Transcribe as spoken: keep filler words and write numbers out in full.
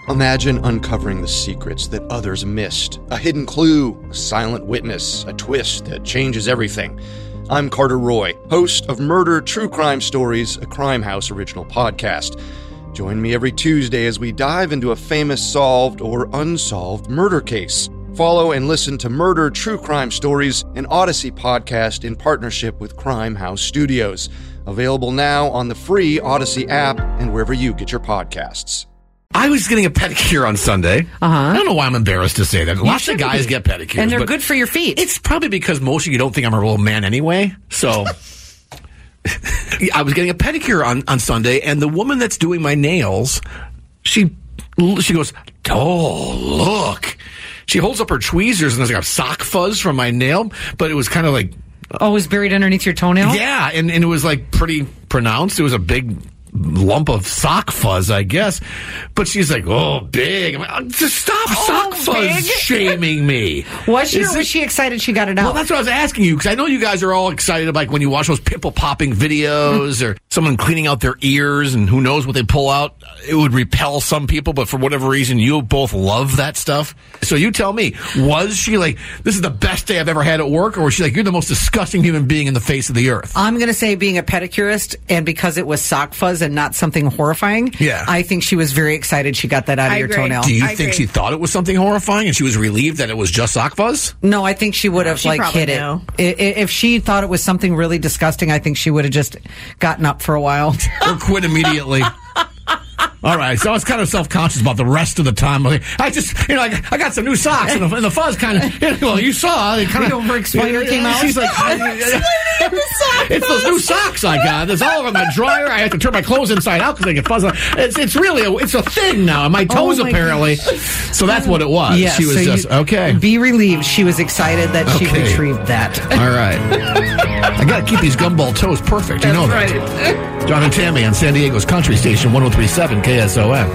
Imagine uncovering the secrets that others missed. A hidden clue, a silent witness, a twist that changes everything. I'm Carter Roy, host of Murder True Crime Stories, a Crime House original podcast. Join me every Tuesday as we dive into a famous solved or unsolved murder case. Follow and listen to Murder True Crime Stories, an Odyssey podcast in partnership with Crime House Studios. Available now on the free Odyssey app and wherever you get your podcasts. I was getting a pedicure on Sunday. Uh-huh. I don't know why I'm embarrassed to say that. Lots of guys be. get pedicures. And they're good for your feet. It's probably because most of you don't think I'm a real man anyway. So I was getting a pedicure on, on Sunday, and the woman that's doing my nails, she she goes, oh, look. She holds up her tweezers, and there's like a sock fuzz from my nail, but it was kind of like... Oh, it was buried underneath your toenail? Yeah, and, and it was like pretty pronounced. It was a big lump of sock fuzz, I guess. But she's like, oh, big. I'm like, just stop oh, sock fuzz big? shaming me. Was she, Is or was it, she excited she got it out? Well, that's what I was asking you, because I know you guys are all excited, like when you watch those pimple-popping videos or someone cleaning out their ears and who knows what they pull out. It would repel some people, but for whatever reason, you both love that stuff. So you tell me, was she like, this is the best day I've ever had at work, or was she like, you're the most disgusting human being in the face of the earth? I'm going to say being a pedicurist, and because it was sock fuzz and not something horrifying, yeah. I think she was very excited she got that out of I your agree. toenail. Do you I think agree. she thought it was something horrifying and she was relieved that it was just sock fuzz? No, I think she would have She like probably hit knew. it. I- If she thought it was something really disgusting, I think she would have just gotten up for a while. Or quit immediately. All right, so I was kind of self-conscious about the rest of the time. Like, I just, you know, I, I got some new socks, and the, and the fuzz kind of, you know, well, you saw, it kind The of... over-explainer came out. She's like, it's those new socks I got. It's all over my dryer. I have to turn my clothes inside out because they get fuzz. It's, it's really, a, it's a thing now. My toes, Oh my apparently. So that's what it was. Yes, she was so just, you- okay. Be relieved. She was excited that she Okay. retrieved that. All right. I got to keep these gumball toes perfect. You know that. Right. John and Tammy on San Diego's Country Station, one oh three point seven K S O N.